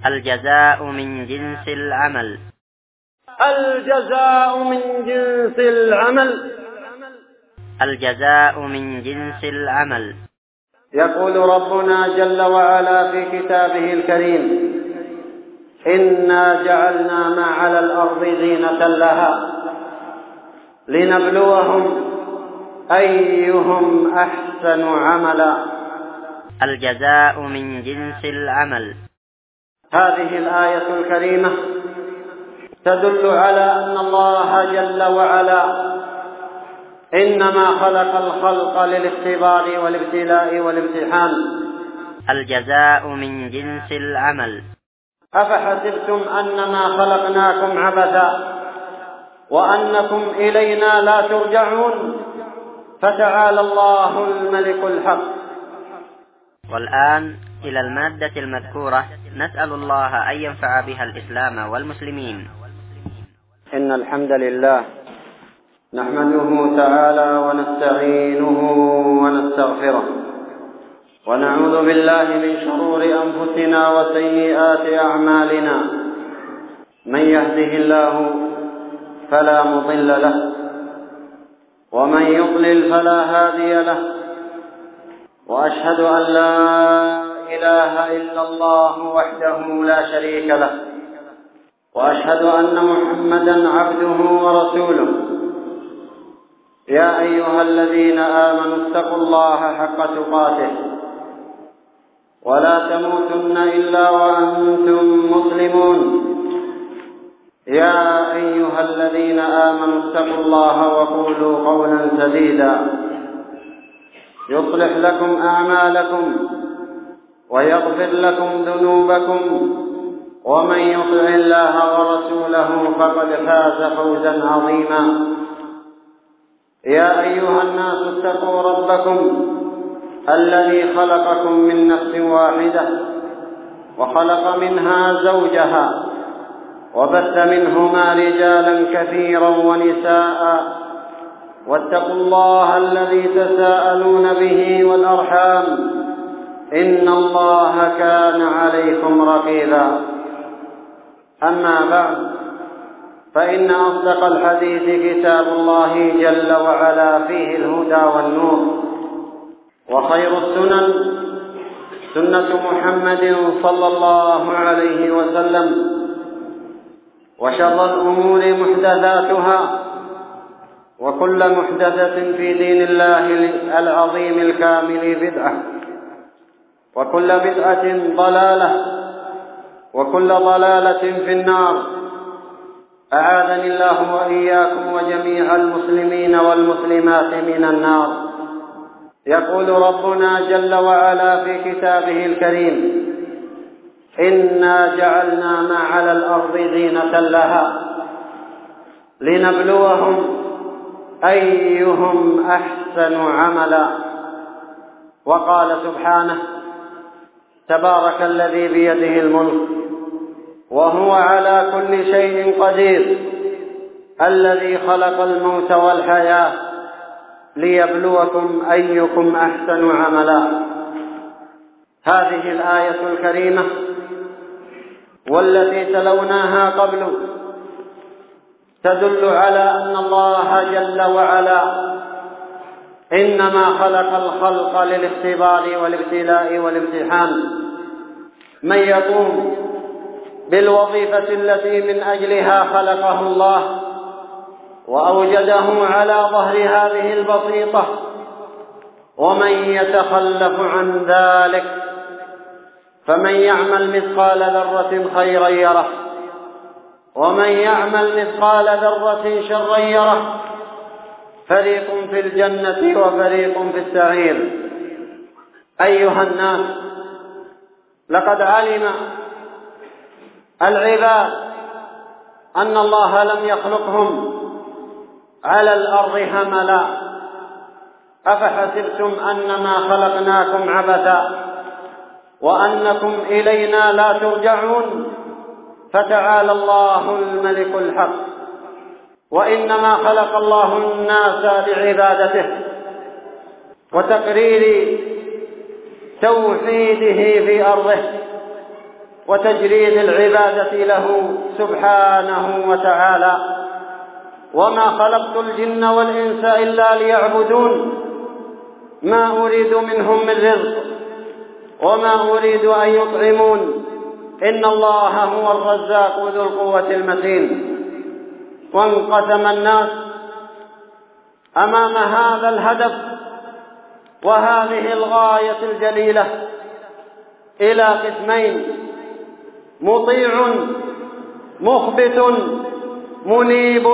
الجزاء من جنس العمل. الجزاء من جنس العمل. الجزاء من جنس العمل. يقول ربنا جل وعلا في كتابه الكريم: إنا جعلنا ما على الأرض زينة لها لنبلوهم أيهم أحسن عملا. الجزاء من جنس العمل. هذه الآية الكريمة تدل على أن الله جل وعلا إنما خلق الخلق للاختبار والابتلاء والامتحان. الجزاء من جنس العمل. أفحسبتم أنما خلقناكم عبثا وأنكم إلينا لا ترجعون فتعالى الله الملك الحق. والآن إلى المادة المذكورة، نسأل الله أن ينفع بها الإسلام والمسلمين. إن الحمد لله نحمده تعالى ونستعينه ونستغفره، ونعوذ بالله من شرور أنفسنا وسيئات أعمالنا. من يهده الله فلا مضل له، ومن يضلل فلا هادي له، وأشهد أن لا إله إلا الله وحده لا شريك له، وأشهد أن محمدا عبده ورسوله. يا أيها الذين آمنوا اتقوا الله حق تقاته ولا تموتن إلا وأنتم مسلمون. يا أيها الذين آمنوا اتقوا الله وقولوا قولا سديدا يصلح لكم أعمالكم ويغفر لكم ذنوبكم، ومن يطع الله ورسوله فقد فاز فوزا عظيما. يا أيها الناس اتقوا ربكم الذي خلقكم من نفس واحدة وخلق منها زوجها وبث منهما رجالا كثيرا ونساء، واتقوا الله الذي تساءلون به والأرحام إن الله كان عليكم رقيبا. أما بعد، فإن أصدق الحديث كتاب الله جل وعلا فيه الهدى والنور، وخير السنن سنة محمد صلى الله عليه وسلم، وشر الأمور محدثاتها، وكل محدثة في دين الله العظيم الكامل بدعة، وكل بدعة ضلالة، وكل ضلالة في النار. أعاذني الله وإياكم وجميع المسلمين والمسلمات من النار. يقول ربنا جل وعلا في كتابه الكريم: إنا جعلنا ما على الأرض زينة لها لنبلوهم أيهم أحسن عملا. وقال سبحانه: تبارك الذي بيده الملك وهو على كل شيء قدير، الذي خلق الموت والحياة ليبلوكم أيكم أحسن عملا. هذه الآية الكريمة والتي تلوناها قبل تدل على أن الله جل وعلا إنما خلق الخلق للاختبار والابتلاء والامتحان. من يقوم بالوظيفة التي من أجلها خلقه الله وأوجده على ظهر هذه البسيطة، ومن يتخلف عن ذلك فمن يعمل مثقال ذرة خيرا يره، ومن يعمل مثقال ذرة شرا يره. فريق في الجنة وفريق في السعير. أيها الناس، لقد علم العباد أن الله لم يخلقهم على الأرض هملا. أفحسبتم أنما خلقناكم عبثا وأنكم إلينا لا ترجعون فتعالى الله الملك الحق. وإنما خلق الله الناس لعبادته وتقرير توحيده في أرضه وتجريد العبادة له سبحانه وتعالى. وما خلقت الجن والإنس إلا ليعبدون ما أريد منهم من رزق وما أريد أن يطعمون إن الله هو الرزاق ذو القوة المتين. وانقسم الناس أمام هذا الهدف وهذه الغاية الجليلة إلى قسمين: مطيع مخبت منيب،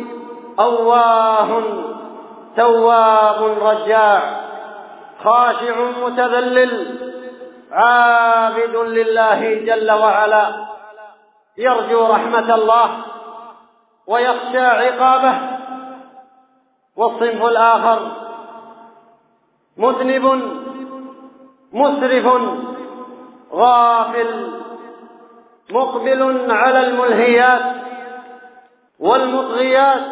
أواه تواب رجاع، خاشع متذلل عابد لله جل وعلا، يرجو رحمة الله ويخشى عقابه. والصنف الآخر مذنب مسرف غافل مقبل على الملهيات والمطغيات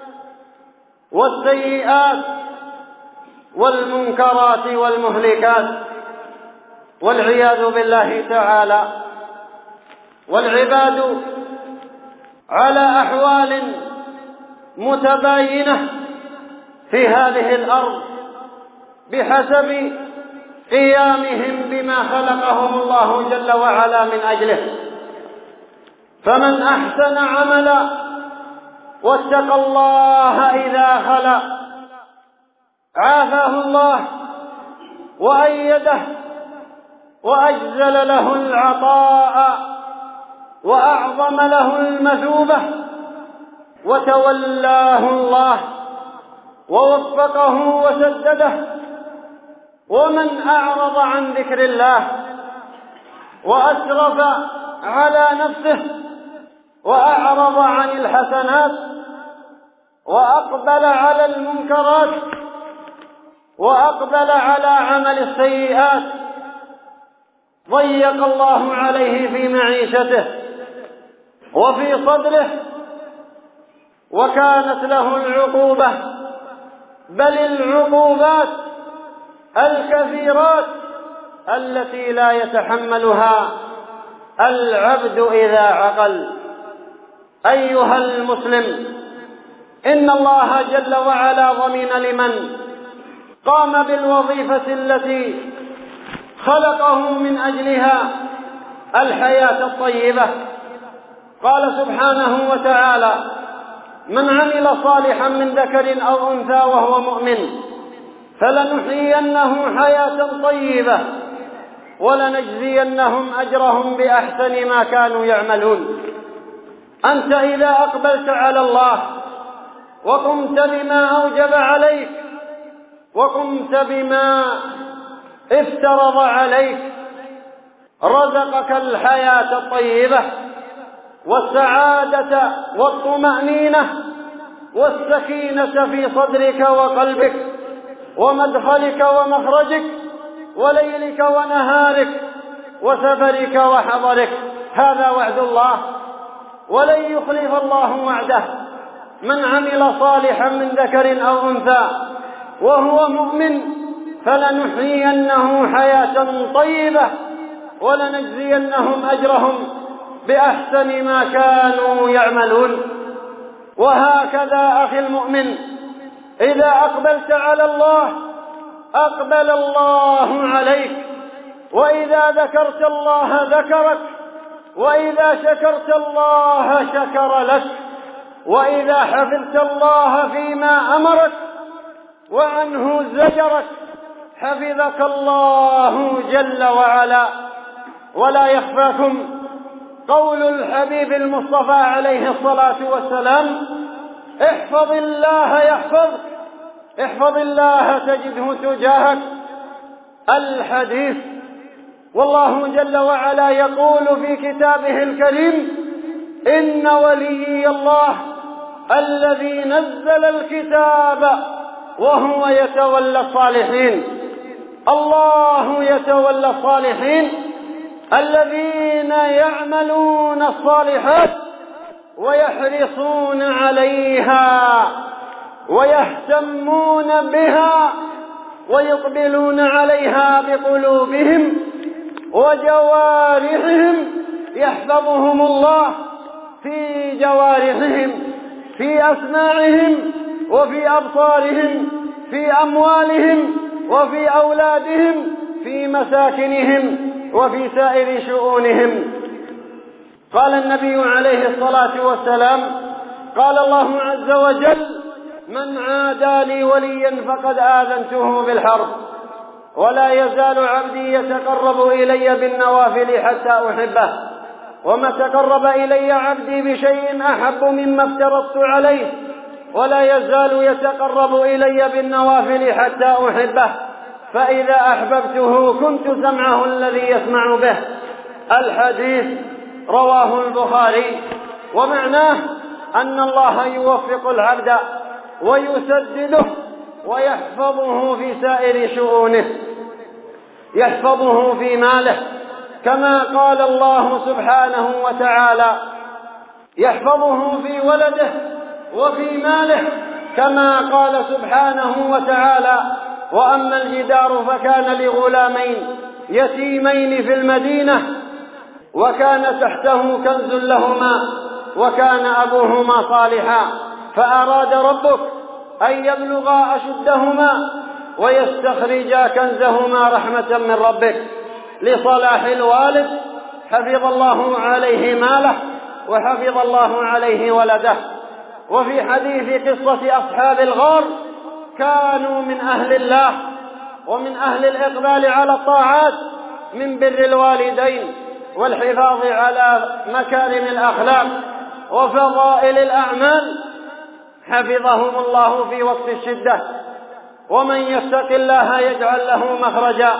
والسيئات والمنكرات والمهلكات والعياذ بالله تعالى. والعباد على أحوال متباينة في هذه الأرض بحسب قيامهم بما خلقهم الله جل وعلا من أجله. فمن أحسن عملا واتقى الله إذا خلا عافاه الله وأيده وأجزل له العطاء وأعظم له المثوبة، وتولاه الله ووفقه وسدده. ومن أعرض عن ذكر الله وأسرف على نفسه وأعرض عن الحسنات وأقبل على المنكرات وأقبل على عمل السيئات ضيق الله عليه في معيشته وفي صدره، وكانت له العقوبة، بل العقوبات الكثيرات التي لا يتحملها العبد إذا عقل. أيها المسلم، إن الله جل وعلا ضمن لمن قام بالوظيفة التي خلقه من أجلها الحياة الطيبة. قال سبحانه وتعالى: من عمل صالحا من ذكر أو أنثى وهو مؤمن فلنحيينه حياة طيبة ولنجزينهم أجرهم بأحسن ما كانوا يعملون. أنت إذا أقبلت على الله وقمت بما أوجب عليك وقمت بما افترض عليك رزقك الحياة الطيبة والسعادة والطمأنينة والسكينة في صدرك وقلبك ومدخلك ومخرجك وليلك ونهارك وسفرك وحضرك. هذا وعد الله ولن يخلف الله وعده. من عمل صالحا من ذكر أو أنثى وهو مؤمن فلنحيينه حياة طيبة ولنجزينهم أجرهم بأحسن ما كانوا يعملون. وهكذا أخي المؤمن، إذا أقبلت على الله أقبل الله عليك، وإذا ذكرت الله ذكرك، وإذا شكرت الله شكر لك، وإذا حفظت الله فيما أمرك وعنه زجرك حفظك الله جل وعلا. ولا يخفاكم قول الحبيب المصطفى عليه الصلاة والسلام: احفظ الله يحفظك، احفظ الله تجده تجاهك. الحديث. والله جل وعلا يقول في كتابه الكريم: إن وليي الله الذي نزل الكتاب وهو يتولى الصالحين. الله يتولى الصالحين الذين يعملون الصالحات ويحرصون عليها ويهتمون بها ويقبلون عليها بقلوبهم وجوارحهم يحفظهم الله في جوارحهم، في أسماعهم، وفي أبصارهم، في أموالهم، وفي أولادهم، في مساكنهم، وفي سائر شؤونهم. قال النبي عليه الصلاة والسلام: قال الله عز وجل: من عادى لي وليا فقد آذنته بالحرب، ولا يزال عبدي يتقرب إلي بالنوافل حتى أحبه، وما تقرب إلي عبدي بشيء أحب مما افترضت عليه، ولا يزال يتقرب إلي بالنوافل حتى أحبه، فإذا أحببته كنت سمعه الذي يسمع به. الحديث رواه البخاري. ومعناه أن الله يوفق العبد ويسدده ويحفظه في سائر شؤونه، يحفظه في ماله كما قال الله سبحانه وتعالى، يحفظه في ولده وفي ماله كما قال سبحانه وتعالى: وأما الجدار فكان لغلامين يتيمين في المدينة وكان تحته كنز لهما وكان أبوهما صالحا فأراد ربك أن يبلغا أشدهما ويستخرجا كنزهما رحمة من ربك. لصلاح الوالد حفظ الله عليه ماله وحفظ الله عليه ولده. وفي حديث قصة أصحاب الغار: كانوا من أهل الله ومن أهل الإقبال على الطاعات، من بر الوالدين والحفاظ على مكارم الأخلاق وفضائل الأعمال، حفظهم الله في وقت الشدة. ومن يتق الله يجعل له مخرجا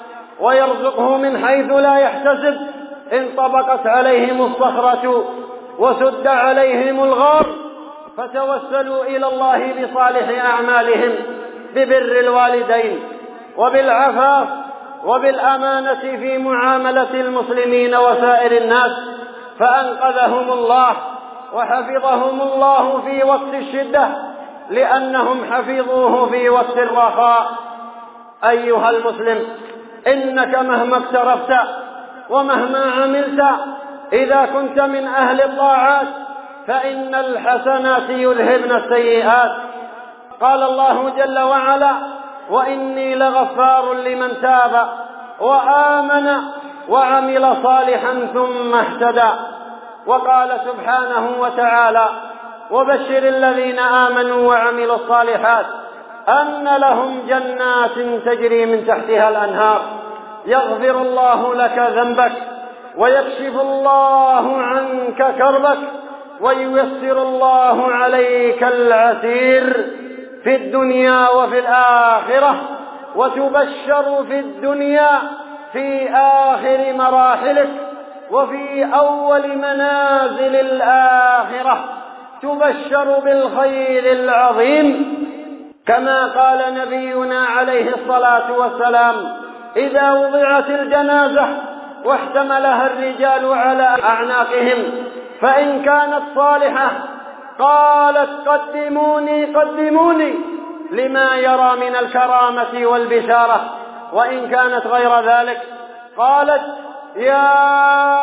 ويرزقه من حيث لا يحتسب. انطبقت عليهم الصخرة وسد عليهم الغار فتوسلوا إلى الله بصالح أعمالهم، ببر الوالدين وبالعفاف وبالأمانة في معاملة المسلمين وسائر الناس، فأنقذهم الله وحفظهم الله في وقت الشدة لأنهم حفظوه في وقت الرخاء. أيها المسلم، إنك مهما اقترفت ومهما عملت، إذا كنت من أهل الطاعات فإن الحسنات يذهبن السيئات. قال الله جل وعلا: وإني لغفار لمن تاب وآمن وعمل صالحا ثم اهتدى. وقال سبحانه وتعالى: وبشر الذين آمنوا وعملوا الصالحات أن لهم جنات تجري من تحتها الأنهار يغفر الله لك ذنبك ويكشف الله عنك كربك وييسر الله عليك العسير في الدنيا وفي الآخرة، وتبشر في الدنيا في آخر مراحلك وفي أول منازل الآخرة، تبشر بالخير العظيم. كما قال نبينا عليه الصلاة والسلام: إذا وضعت الجنازة واحتملها الرجال على أعناقهم فإن كانت صالحة قالت: قدموني قدموني، لما يرى من الكرامة والبشارة. وإن كانت غير ذلك قالت: يا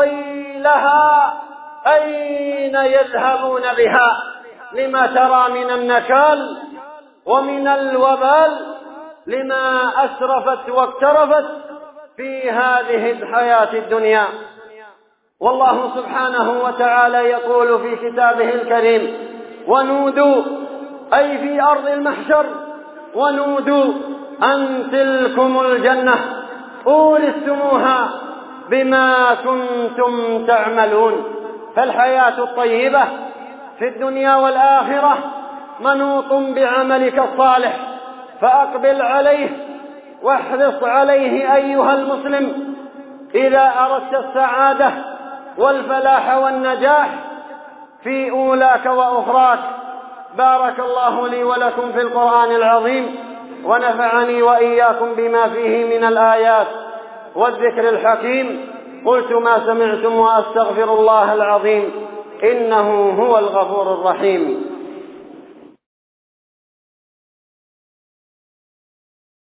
ويلها، أين يذهبون بها، لما ترى من النكال ومن الوبال، لما أسرفت واقترفت في هذه الحياة الدنيا. والله سبحانه وتعالى يقول في كتابه الكريم: ونودوا، أي في أرض المحشر، ونودوا أن تلكم الجنة أورثتموها بما كنتم تعملون. فالحياة الطيبة في الدنيا والآخرة منوط بعملك الصالح، فأقبل عليه واحرص عليه أيها المسلم إذا أردت السعادة والفلاح والنجاح في أولاك وأخراك. بارك الله لي ولكم في القرآن العظيم، ونفعني وإياكم بما فيه من الآيات والذكر الحكيم. قلت ما سمعتم وأستغفر الله العظيم إنه هو الغفور الرحيم.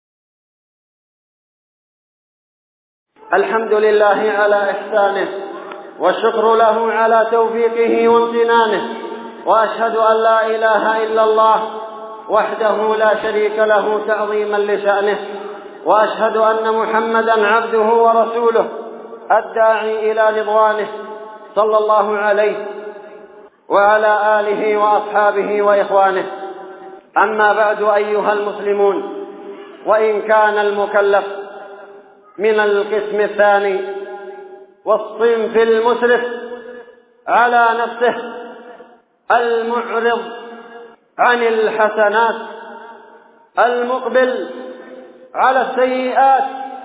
الحمد لله على إحسانه والشكر له على توفيقه وامتنانه، وأشهد أن لا إله إلا الله وحده لا شريك له تعظيما لشأنه، وأشهد أن محمدا عبده ورسوله الداعي إلى رضوانه صلى الله عليه وعلى آله وأصحابه وإخوانه. أما بعد أيها المسلمون، وإن كان المكلف من القسم الثاني والصنف المسرف على نفسه المعرض عن الحسنات المقبل على السيئات،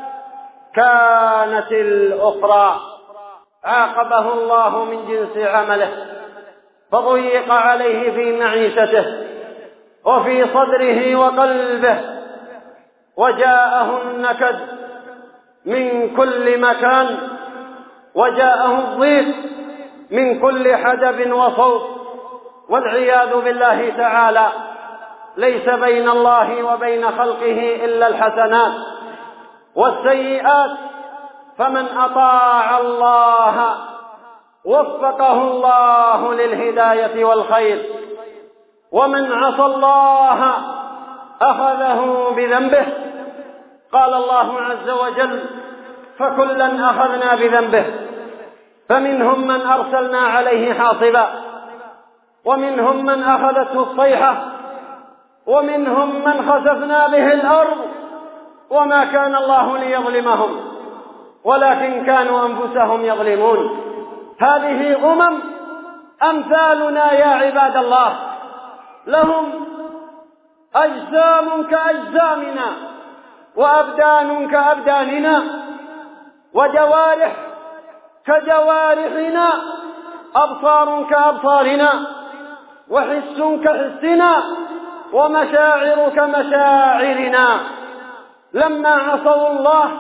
كانت الأخرى عاقبه الله من جنس عمله فضيق عليه في معيشته وفي صدره وقلبه، وجاءه النكد من كل مكان، وجاءه الضيق من كل حدب وصوت، والعياذ بالله تعالى. ليس بين الله وبين خلقه إلا الحسنات والسيئات، فمن أطاع الله وفقه الله للهداية والخير، ومن عصى الله أخذه بذنبه. قال الله عز وجل: فكلا أخذنا بذنبه، فمنهم من أرسلنا عليه حاصبا، ومنهم من أخذته الصيحة، ومنهم من خسفنا به الأرض، وما كان الله ليظلمهم ولكن كانوا أنفسهم يظلمون. هذه أمثالنا يا عباد الله، لهم أجسام كأجسامنا، وأبدان كأبداننا، وجوارح كجوارحنا، أبصار كأبصارنا، وحس كحسنا، ومشاعر كمشاعرنا. لما عصوا الله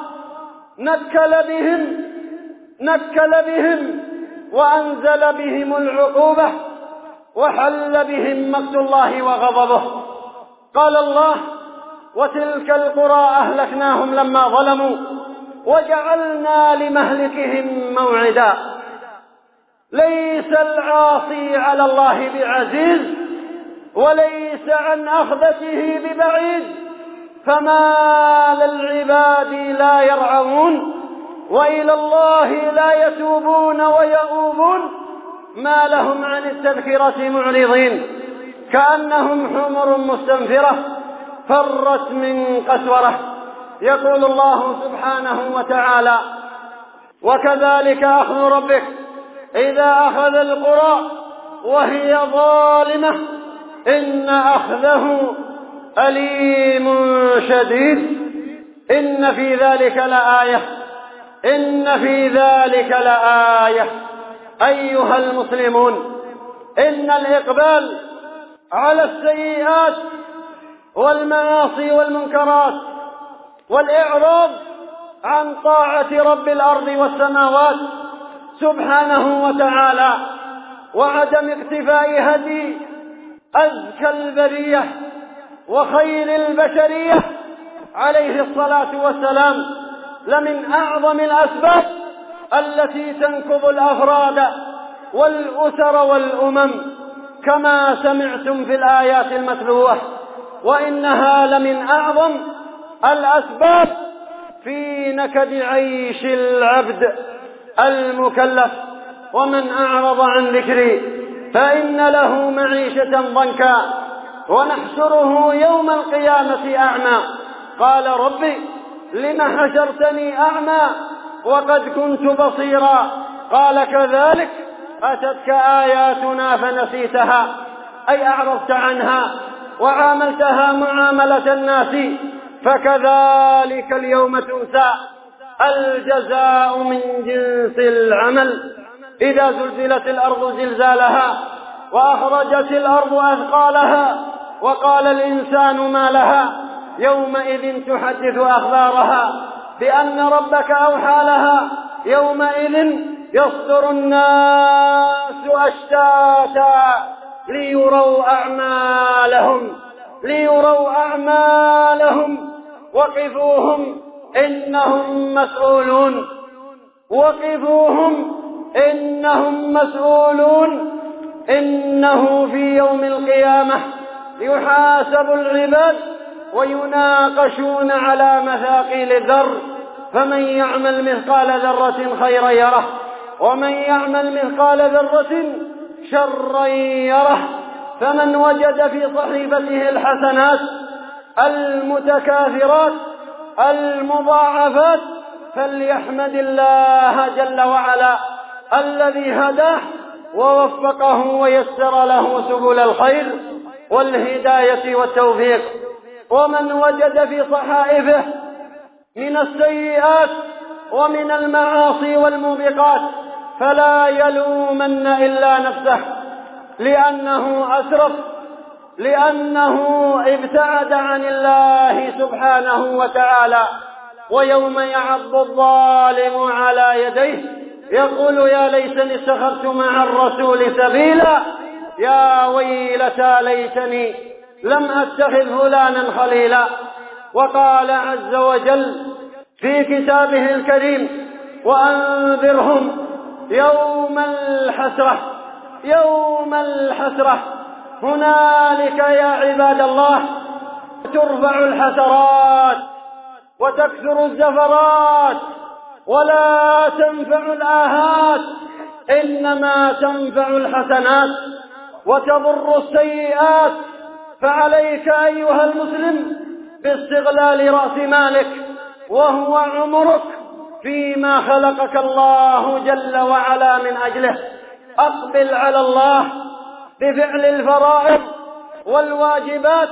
نكل بهم وأنزل بهم العقوبة، وحل بهم مقت الله وغضبه. قال الله: وتلك القرى أهلكناهم لما ظلموا وجعلنا لمهلكهم موعدا. ليس العاصي على الله بعزيز، وليس عن أخذته ببعيد، فما للعباد لا يرعون، وإلى الله لا يتوبون ويؤوبون، ما لهم عن التذكرة معرضين، كأنهم حمر مستنفرة فرت من قسورة. يقول الله سبحانه وتعالى: وكذلك أخذ ربك إذا أخذ القرى وهي ظالمة إن أخذه أليم شديد. إن في ذلك لآية. أيها المسلمون، إن الإقبال على السيئات والمعاصي والمنكرات، والإعراض عن طاعة رب الأرض والسماوات سبحانه وتعالى، وعدم اقتفاء هدي أزكى البرية وخير البشرية عليه الصلاة والسلام لمن أعظم الأسباب التي تنكب الأفراد والأسر والأمم، كما سمعتم في الآيات المتلوة. وإنها لمن أعظم الأسباب في نكد عيش العبد المكلف. ومن أعرض عن ذكري فإن له معيشة ضنكا ونحشره يوم القيامة أعمى. قال: ربي لم حشرتني أعمى وقد كنت بصيرا. قال: كذلك أتتك آياتنا فنسيتها، أي أعرضت عنها وعاملتها معاملة الناس، فكذلك اليوم تنسى. الجزاء من جنس العمل. إذا زلزلت الأرض زلزالها وأخرجت الأرض أثقالها وقال الإنسان ما لها يومئذ تحدث أخبارها بأن ربك أوحى لها. يومئذ يصدر الناس أشتاتا ليروا أعمالهم وقفوهم إنهم مسؤولون. وقفوهم إنهم مسؤولون. إنه في يوم القيامة يحاسب العباد ويناقشون على مثاقيل الذر، فمن يعمل مثقال ذرة خيرا يره، ومن يعمل مثقال ذرة شرا يره. فمن وجد في صحيفته الحسنات المتكاثرات المضاعفات فليحمد الله جل وعلا الذي هداه ووفقه ويسر له سبل الخير والهداية والتوفيق. ومن وجد في صحائفه من السيئات ومن المعاصي والموبقات فلا يلومن إلا نفسه، لأنه أسرف، لأنه ابتعد عن الله سبحانه وتعالى. ويوم يعض الظالم على يديه يقول يا ليتني اتخذت مع الرسول سبيلا، يا ويلتى ليتني لم أتخذ فلانا خليلا. وقال عز وجل في كتابه الكريم وأنذرهم يوم الحسرة، يوم الحسرة. هنالك يا عباد الله ترفع الحسرات وتكثر الزفرات، ولا تنفع الآهات، إنما تنفع الحسنات وتضر السيئات. فعليك أيها المسلم باستغلال رأس مالك وهو عمرك فيما خلقك الله جل وعلا من أجله. أقبل على الله بفعل الفرائض والواجبات،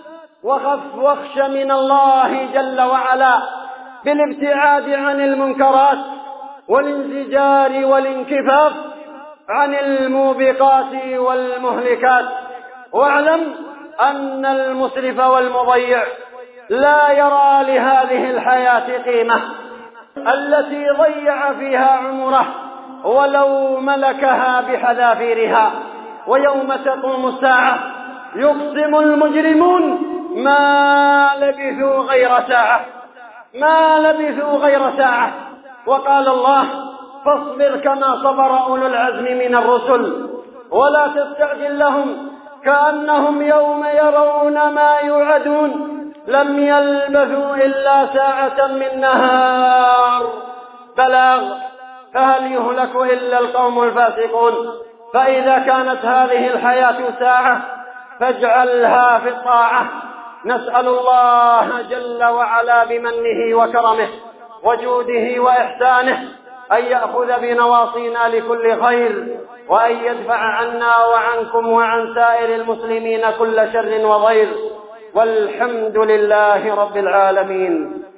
واخش من الله جل وعلا بالابتعاد عن المنكرات والانزجار والانكفاف عن الموبقات والمهلكات. واعلم أن المسرف والمضيع لا يرى لهذه الحياة قيمة، التي ضيع فيها عمره ولو ملكها بحذافيرها. ويوم تقوم الساعة يقسم المجرمون ما لبثوا غير ساعة، ما لبثوا غير ساعة. وقال الله فاصبر كما صبر أولو العزم من الرسل ولا تستعجل لهم كأنهم يوم يرون ما يوعدون لم يلبثوا إلا ساعة من نهار بلاغ، فهل يهلك إلا القوم الفاسقون. فإذا كانت هذه الحياة ساعة فاجعلها في الطاعة. نسأل الله جل وعلا بمنه وكرمه وجوده وإحسانه أن يأخذ بنواصينا لكل خير، وأن يدفع عنا وعنكم وعن سائر المسلمين كل شر وضير، والحمد لله رب العالمين.